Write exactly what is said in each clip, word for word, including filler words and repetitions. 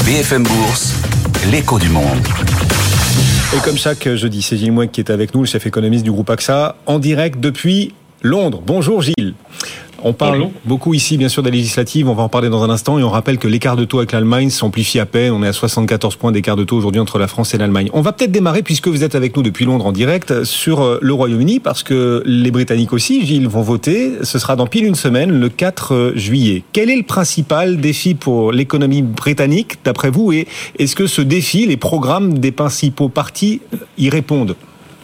B F M Bourse, l'écho du monde. Et comme chaque jeudi, c'est Gilles Mouek qui est avec nous, le chef économiste du groupe A X A, en direct depuis Londres. Bonjour Gilles. On parle Bonjour. beaucoup ici, bien sûr, des législatives. On va en parler dans un instant. Et on rappelle que l'écart de taux avec l'Allemagne s'amplifie à peine. On est à soixante-quatorze points d'écart de taux aujourd'hui entre la France et l'Allemagne. On va peut-être démarrer, puisque vous êtes avec nous depuis Londres en direct, sur le Royaume-Uni, parce que les Britanniques aussi, Gilles, vont voter. Ce sera dans pile une semaine, le quatre juillet. Quel est le principal défi pour l'économie britannique, d'après vous? Et est-ce que ce défi, les programmes des principaux partis y répondent?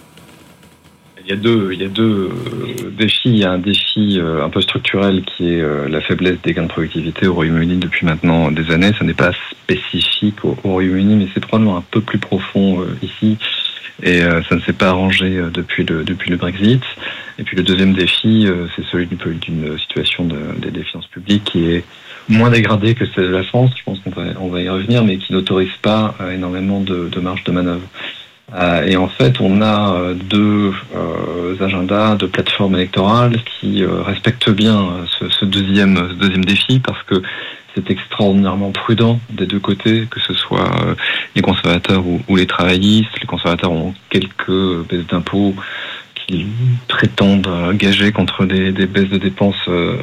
Il y a deux, il y a deux défis. Il y a un défi un peu structurel qui est la faiblesse des gains de productivité au Royaume-Uni depuis maintenant des années. Ça n'est pas spécifique au Royaume-Uni, mais c'est probablement un peu plus profond ici. Et ça ne s'est pas arrangé depuis le, depuis le Brexit. Et puis le deuxième défi, c'est celui d'une situation de, des finances publiques qui est moins dégradée que celle de la France. Je pense qu'on va, on va y revenir, mais qui n'autorise pas énormément de, de marge de manœuvre. Euh, et en fait, on a euh, deux euh, agendas, deux plateformes électorales qui euh, respectent bien euh, ce, ce, deuxième, ce deuxième défi, parce que c'est extraordinairement prudent des deux côtés, que ce soit euh, les conservateurs ou, ou les travaillistes. Les conservateurs ont quelques baisses d'impôts qui prétendent euh, gager contre des, des baisses de dépenses euh,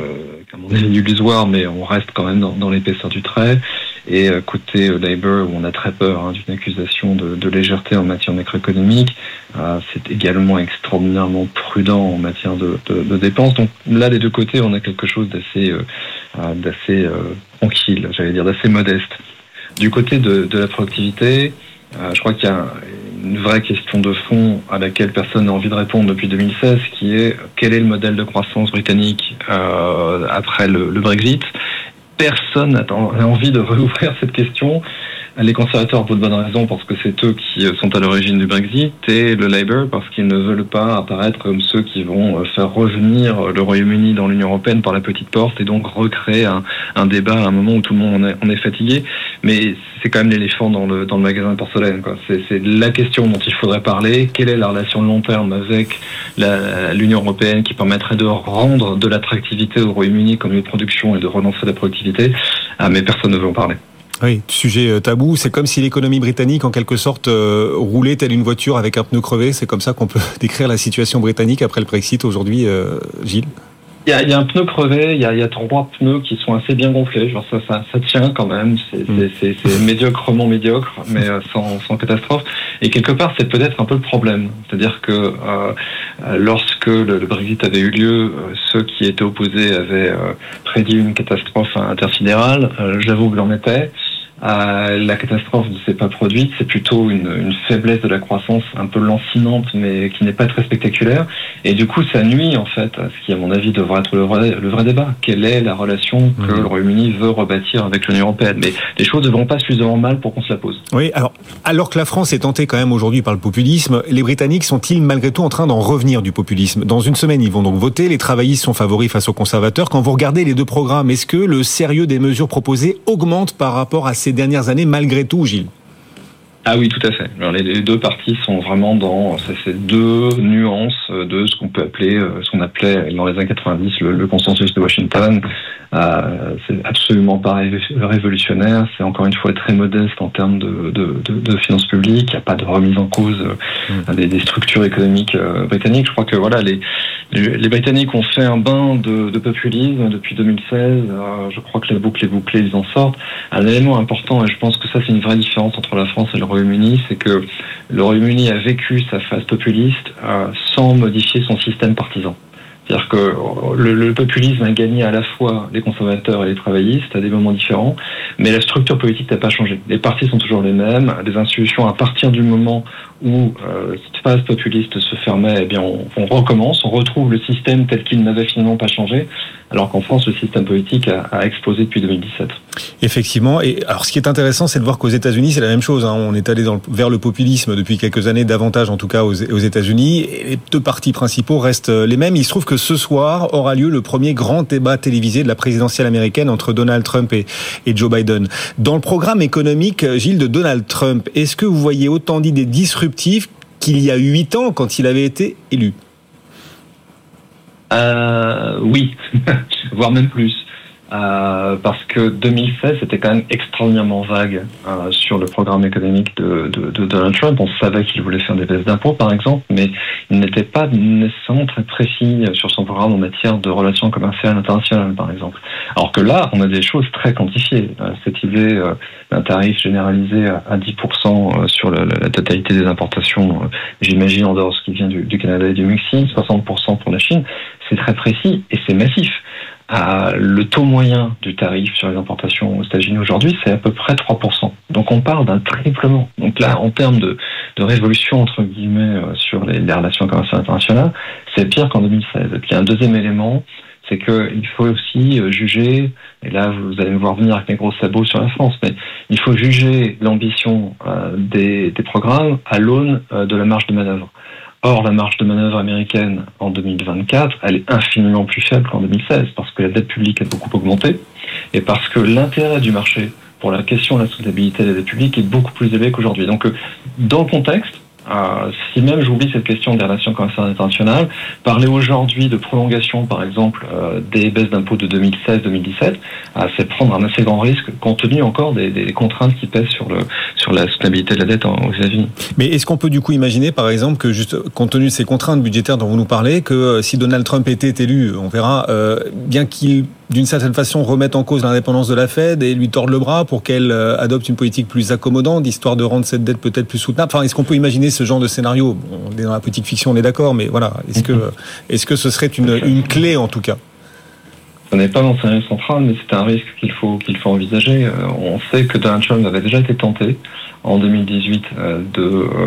à mon avis illusoires, mais on reste quand même dans, dans l'épaisseur du trait. Et côté Labour, où on a très peur hein, d'une accusation de, de légèreté en matière macroéconomique, euh, c'est également extraordinairement prudent en matière de, de, de dépenses. Donc là, des deux côtés, on a quelque chose d'assez, euh, d'assez euh, tranquille, j'allais dire, d'assez modeste. Du côté de, de la productivité, euh, je crois qu'il y a une vraie question de fond à laquelle personne n'a envie de répondre depuis deux mille seize, qui est quel est le modèle de croissance britannique euh, après le, le Brexit. Personne n'a envie de rouvrir cette question. Les conservateurs, pour de bonnes raisons, parce que c'est eux qui sont à l'origine du Brexit, et le Labour, parce qu'ils ne veulent pas apparaître comme ceux qui vont faire revenir le Royaume-Uni dans l'Union européenne par la petite porte, et donc recréer un, un débat à un moment où tout le monde en est, en est fatigué. Mais c'est quand même l'éléphant dans le, dans le magasin de porcelaine, quoi. C'est, c'est la question dont il faudrait parler. Quelle est la relation de long terme avec la, l'Union européenne qui permettrait de rendre de l'attractivité au Royaume-Uni comme lieu de production et de relancer la productivité? Ah, mais personne ne veut en parler. Oui, sujet tabou. C'est comme si l'économie britannique, en quelque sorte, euh, roulait telle une voiture avec un pneu crevé. C'est comme ça qu'on peut décrire la situation britannique après le Brexit aujourd'hui, euh, Gilles. Il y, a, il y a un pneu crevé, il y a, il y a trois pneus qui sont assez bien gonflés. Genre ça, ça, ça tient quand même. C'est, mmh. c'est, c'est, c'est médiocrement médiocre, mais sans, sans catastrophe. Et quelque part, c'est peut-être un peu le problème. C'est-à-dire que euh, lorsque le, le Brexit avait eu lieu, euh, ceux qui étaient opposés avaient euh, prédit une catastrophe intersidérale. Euh, j'avoue que j'en étais. Euh, la catastrophe ne s'est pas produite, c'est plutôt une, une faiblesse de la croissance un peu lancinante, mais qui n'est pas très spectaculaire. Et du coup, ça nuit en fait à ce qui, à mon avis, devrait être le vrai, le vrai débat. Quelle est la relation que mmh. le Royaume-Uni veut rebâtir avec l'Union européenne? Mais les choses ne vont pas suffisamment mal pour qu'on se la pose. Oui, alors, alors que la France est tentée quand même aujourd'hui par le populisme, les Britanniques sont-ils malgré tout en train d'en revenir du populisme? Dans une semaine, ils vont donc voter. Les travaillistes sont favoris face aux conservateurs. Quand vous regardez les deux programmes, est-ce que le sérieux des mesures proposées augmente par rapport à ces dernières années, malgré tout, Gilles? Ah oui, tout à fait. Alors, les deux parties sont vraiment dans ces deux nuances de ce qu'on peut appeler, ce qu'on appelait dans les années quatre-vingt-dix le, le consensus de Washington. Euh, c'est absolument pas révolutionnaire. C'est encore une fois très modeste en termes de, de, de, de finances publiques. Il n'y a pas de remise en cause mmh. des, des structures économiques euh, britanniques. Je crois que voilà, les, les, les Britanniques ont fait un bain de, de populisme depuis deux mille seize. Euh, je crois que la boucle est bouclée, ils en sortent. Un élément important, et je pense que ça c'est une vraie différence entre la France et le Royaume-Uni, c'est que le Royaume-Uni a vécu sa phase populiste euh, sans modifier son système partisan. C'est-à-dire que le, le populisme a gagné à la fois les conservateurs et les travaillistes à des moments différents, mais la structure politique n'a pas changé. Les partis sont toujours les mêmes, les institutions, à partir du moment où euh, cette phase populiste se fermait, eh bien on, on recommence, on retrouve le système tel qu'il n'avait finalement pas changé, alors qu'en France, le système politique a, a explosé depuis deux mille dix-sept. Effectivement. Et alors, ce qui est intéressant, c'est de voir qu'aux États-Unis, c'est la même chose. Hein. On est allé dans le, vers le populisme depuis quelques années, davantage en tout cas aux, aux États-Unis. Et les deux partis principaux restent les mêmes. Il se trouve que ce soir aura lieu le premier grand débat télévisé de la présidentielle américaine entre Donald Trump et, et Joe Biden. Dans le programme économique, Gilles, de Donald Trump, est-ce que vous voyez autant d'idées disruptives qu'il y a eu huit ans quand il avait été élu? Euh, oui, voire même plus. Euh, parce que deux mille seize c'était quand même extraordinairement vague euh, sur le programme économique de, de, de Donald Trump. On savait qu'il voulait faire des baisses d'impôts par exemple, mais il n'était pas nécessairement très précis sur son programme en matière de relations commerciales internationales par exemple. Alors que là, on a des choses très quantifiées. Euh, cette idée euh, d'un tarif généralisé à, à dix pour cent sur le, la totalité des importations, euh, j'imagine en dehors de ce qui vient du, du Canada et du Mexique, soixante pour cent pour la Chine, c'est très précis et c'est massif. Euh, le taux moyen du tarif sur les importations aux États-Unis aujourd'hui, c'est à peu près trois pour cent. Donc on parle d'un triplement. Donc là, en termes de, de révolution, entre guillemets, euh, sur les, les relations commerciales internationales, c'est pire qu'en deux mille seize. Et puis il y a un deuxième élément, c'est qu'il faut aussi juger, et là vous allez me voir venir avec mes gros sabots sur la France, mais il faut juger l'ambition euh, des, des programmes à l'aune euh, de la marge de manœuvre. Or, la marge de manœuvre américaine en deux mille vingt-quatre, elle est infiniment plus faible qu'en deux mille seize, parce que la dette publique a beaucoup augmenté, et parce que l'intérêt du marché pour la question de la soutenabilité de la dette publique est beaucoup plus élevé qu'aujourd'hui. Donc, dans le contexte, Euh, si même j'oublie cette question des relations commerciales internationales, parler aujourd'hui de prolongation, par exemple, euh, des baisses d'impôts de deux mille seize deux mille dix-sept, euh, c'est prendre un assez grand risque, compte tenu encore des, des contraintes qui pèsent sur, le, sur la soutenabilité de la dette en, aux États-Unis. Mais est-ce qu'on peut du coup imaginer, par exemple, que juste compte tenu de ces contraintes budgétaires dont vous nous parlez, que euh, si Donald Trump était élu, on verra, euh, bien qu'il d'une certaine façon remette en cause l'indépendance de la Fed et lui tordre le bras pour qu'elle euh, adopte une politique plus accommodante, histoire de rendre cette dette peut-être plus soutenable. Enfin, est-ce qu'on peut imaginer ce genre de scénario? Bon, on est dans la politique fiction, on est d'accord, mais voilà. Est-ce que, est-ce que ce serait une, une clé en tout cas? Ce n'est pas dans le scénario central, mais c'est un risque qu'il faut, qu'il faut envisager. Euh, on sait que Donald Trump avait déjà été tenté en deux mille dix-huit euh, de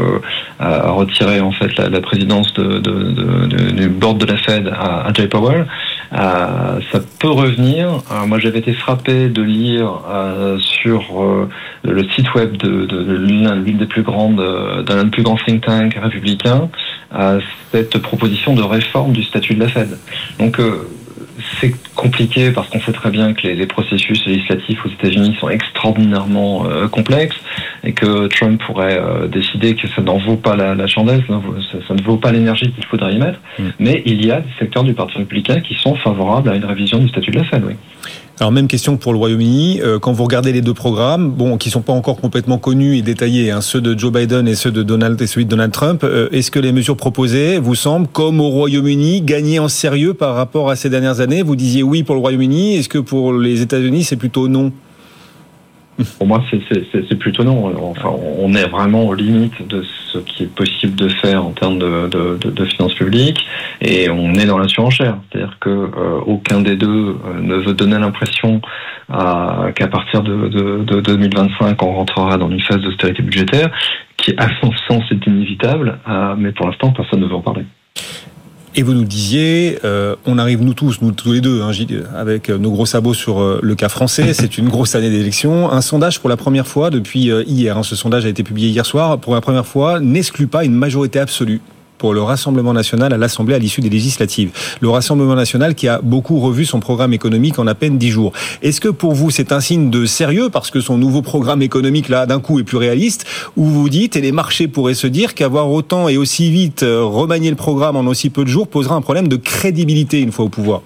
euh, retirer en fait la, la présidence de, de, de, de, du board de la Fed à, à Jay Powell. Euh, ça peut revenir. Euh, moi, j'avais été frappé de lire euh, sur euh, le site web de, de, de l'une des plus grandes, euh, d'un des plus grands think tanks républicains, euh, cette proposition de réforme du statut de la Fed. Donc euh, c'est compliqué parce qu'on sait très bien que les, les processus législatifs aux États-Unis sont extraordinairement euh, complexes et que Trump pourrait euh, décider que ça n'en vaut pas la, la chandelle, ça, ça, ça ne vaut pas l'énergie qu'il faudrait y mettre. Mmh. Mais il y a des secteurs du Parti républicain qui sont favorables à une révision du statut de la Fed, oui. Alors même question pour le Royaume-Uni, euh, quand vous regardez les deux programmes, bon, qui sont pas encore complètement connus et détaillés, hein, ceux de Joe Biden et ceux de Donald et celui de Donald Trump, euh, est-ce que les mesures proposées vous semblent, comme au Royaume-Uni, gagner en sérieux par rapport à ces dernières années? Vous disiez oui pour le Royaume-Uni, est-ce que pour les États-Unis c'est plutôt non? Pour moi, c'est, c'est, c'est plutôt non. Enfin, on est vraiment aux limites de ce qui est possible de faire en termes de, de, de, de finances publiques, et on est dans la surenchère. C'est-à-dire que euh, aucun des deux euh, ne veut donner l'impression euh, qu'à partir de, de, de deux mille vingt-cinq, on rentrera dans une phase d'austérité budgétaire qui, à son sens, est inévitable. Euh, mais pour l'instant, personne ne veut en parler. Et vous nous disiez, euh, on arrive nous tous, nous tous les deux, hein, avec nos gros sabots sur euh, le cas français. C'est une grosse année d'élection. Un sondage pour la première fois depuis euh, hier. Hein, ce sondage a été publié hier soir. Pour la première fois, n'exclut pas une majorité absolue pour le Rassemblement national à l'Assemblée à l'issue des législatives. Le Rassemblement national qui a beaucoup revu son programme économique en à peine dix jours. Est-ce que pour vous c'est un signe de sérieux parce que son nouveau programme économique là d'un coup est plus réaliste, ou vous dites, et les marchés pourraient se dire qu'avoir autant et aussi vite remanié le programme en aussi peu de jours posera un problème de crédibilité une fois au pouvoir?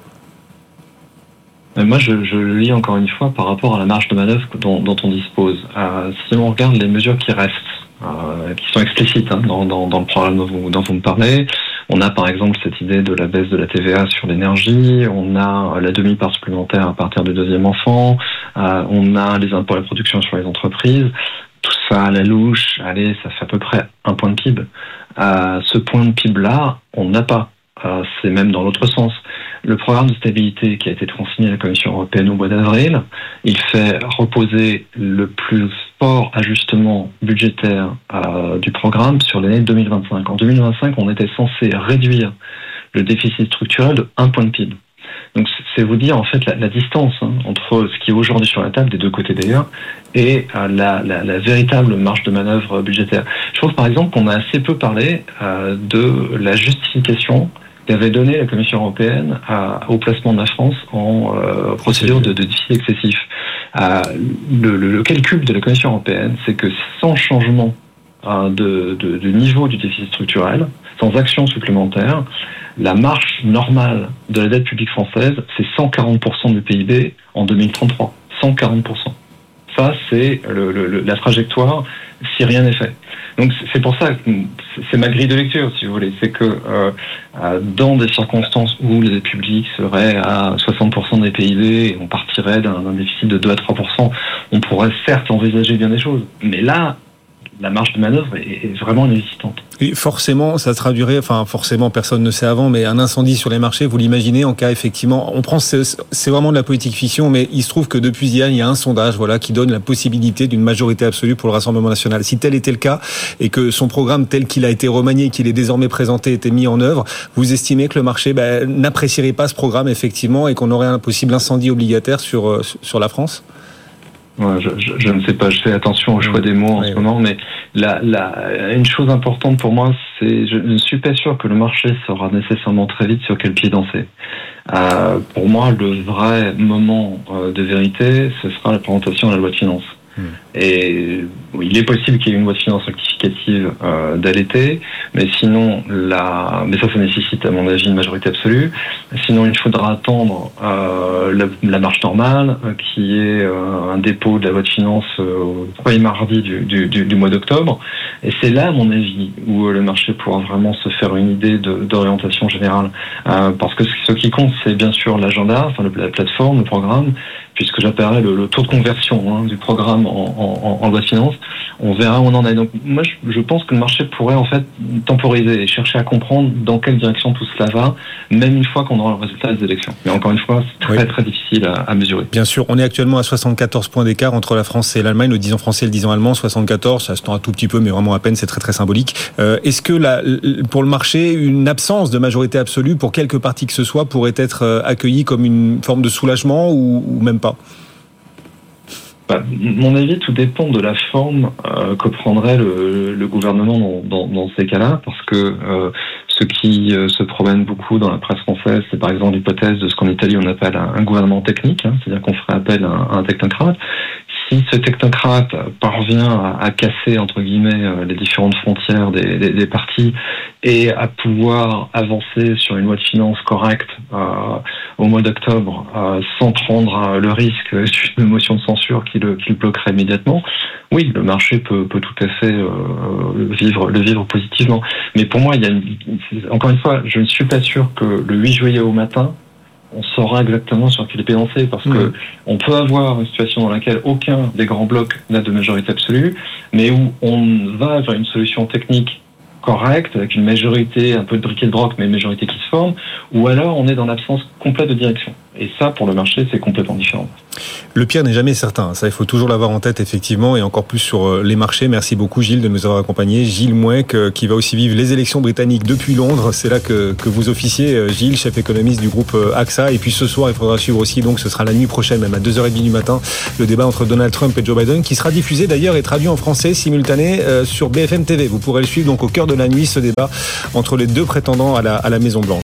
Moi, je, je le lis encore une fois par rapport à la marge de manœuvre dont, dont on dispose. Euh, si on regarde les mesures qui restent, euh, qui sont explicites hein, dans, dans, dans le programme dont vous, dont vous me parlez, on a par exemple cette idée de la baisse de la T V A sur l'énergie, on a la demi-part supplémentaire à partir du deuxième enfant, euh, on a les impôts à la production sur les entreprises. Tout ça à la louche, allez, ça fait à peu près un point de P I B. Euh, ce point de P I B-là, on n'a pas. Euh, c'est même dans l'autre sens. Le programme de stabilité qui a été transmis à la Commission européenne au mois d'avril, il fait reposer le plus fort ajustement budgétaire euh, du programme sur l'année deux mille vingt-cinq. En deux mille vingt-cinq, on était censé réduire le déficit structurel de un point de P I B. Donc c'est vous dire en fait la, la distance hein, entre ce qui est aujourd'hui sur la table, des deux côtés d'ailleurs, et euh, la, la, la véritable marge de manœuvre budgétaire. Je trouve par exemple qu'on a assez peu parlé euh, de la justification qu'avait donné la Commission européenne à, au placement de la France en euh, procédure de, de déficit excessif. Euh, le, le, le calcul de la Commission européenne, c'est que sans changement euh, de, de, de niveau du déficit structurel, sans action supplémentaire, la marche normale de la dette publique française, c'est cent quarante pour cent du P I B en deux mille trente-trois. cent quarante pour cent. Ça, c'est le, le, la trajectoire si rien n'est fait. Donc c'est pour ça que c'est ma grille de lecture, si vous voulez. C'est que euh, dans des circonstances où les dettes publiques seraient à soixante pour cent des P I B et on partirait d'un, d'un déficit de deux à trois pour cent, on pourrait certes envisager bien des choses. Mais là, la marge de manœuvre est, est vraiment inexistante. Et forcément, ça traduirait, enfin forcément, personne ne sait avant, mais un incendie sur les marchés, vous l'imaginez en cas effectivement, on prend, c'est, c'est vraiment de la politique fiction, mais il se trouve que depuis hier, il y a un sondage, voilà, qui donne la possibilité d'une majorité absolue pour le Rassemblement national. Si tel était le cas et que son programme tel qu'il a été remanié, qu'il est désormais présenté, était mis en œuvre, vous estimez que le marché ben, n'apprécierait pas ce programme effectivement et qu'on aurait un possible incendie obligataire sur sur la France? Ouais, je, je, je ne sais pas, je fais attention au choix des mots en oui, ce oui. moment, mais la, la, une chose importante pour moi, c'est je ne suis pas sûr que le marché saura nécessairement très vite sur quel pied danser. Euh, pour moi, le vrai moment euh, de vérité, ce sera la présentation de la loi de finances. Mmh. Et oui, il est possible qu'il y ait une loi de finances rectificative euh, dès l'été, mais sinon, la, mais ça, ça nécessite à mon avis une majorité absolue. Sinon, il faudra attendre euh, la, la marche normale, euh, qui est euh, un dépôt de la loi de finances euh, au premier mardi du, du, du, du mois d'octobre. Et c'est là, à mon avis, où le marché pourra vraiment se faire une idée de, d'orientation générale. Euh, parce que ce qui compte, c'est bien sûr l'agenda, enfin la plateforme, le programme, puisque j'appellerais le, le taux de conversion hein, du programme en, en, en loi de finances. On verra où on en est. Donc moi, je, je pense que le marché pourrait en fait temporiser et chercher à comprendre dans quelle direction tout cela va, même une fois qu'on aura le résultat des élections. Mais encore une fois, c'est très oui. très difficile à, à mesurer. Bien sûr, on est actuellement à soixante-quatorze points d'écart entre la France et l'Allemagne, le dix ans français et le dix ans allemand, soixante-quatorze, ça se tend un tout petit peu, mais vraiment à peine, c'est très très symbolique. Euh, est-ce que la, pour le marché, une absence de majorité absolue pour quelque parti que ce soit pourrait être accueillie comme une forme de soulagement ou, ou même pas? Bah, mon avis, tout dépend de la forme euh, que prendrait le, le gouvernement dans, dans, dans ces cas-là, parce que euh, ce qui euh, se promène beaucoup dans la presse française, c'est par exemple l'hypothèse de ce qu'en Italie on appelle un, un gouvernement technique, hein, c'est-à-dire qu'on ferait appel à un, à un technocrate. Si ce technocrate parvient à, à casser, entre guillemets, les différentes frontières des, des, des partis et à pouvoir avancer sur une loi de finances correcte euh, au mois d'octobre euh, sans prendre le risque d'une motion de censure qui le, qui le bloquerait immédiatement, oui, le marché peut, peut tout à fait euh, le, vivre, le vivre positivement. Mais pour moi, il y a une, encore une fois, je ne suis pas sûr que le huit juillet au matin, on saura exactement sur quel pied danser, parce que mmh. on peut avoir une situation dans laquelle aucun des grands blocs n'a de majorité absolue, mais où on va vers une solution technique correcte, avec une majorité, un peu de briquet de broc, mais une majorité qui se forme, ou alors on est dans l'absence complète de direction. Et ça, pour le marché, c'est complètement différent. Le pire n'est jamais certain. Ça, il faut toujours l'avoir en tête, effectivement, et encore plus sur les marchés. Merci beaucoup, Gilles, de nous avoir accompagnés. Gilles Mouek, qui va aussi vivre les élections britanniques depuis Londres. C'est là que, que vous officiez, Gilles, chef économiste du groupe A X A. Et puis ce soir, il faudra suivre aussi, donc ce sera la nuit prochaine, même à deux heures trente du matin, le débat entre Donald Trump et Joe Biden, qui sera diffusé d'ailleurs et traduit en français simultané sur B F M T V. Vous pourrez le suivre donc au cœur de la nuit, ce débat entre les deux prétendants à la, à la Maison Blanche.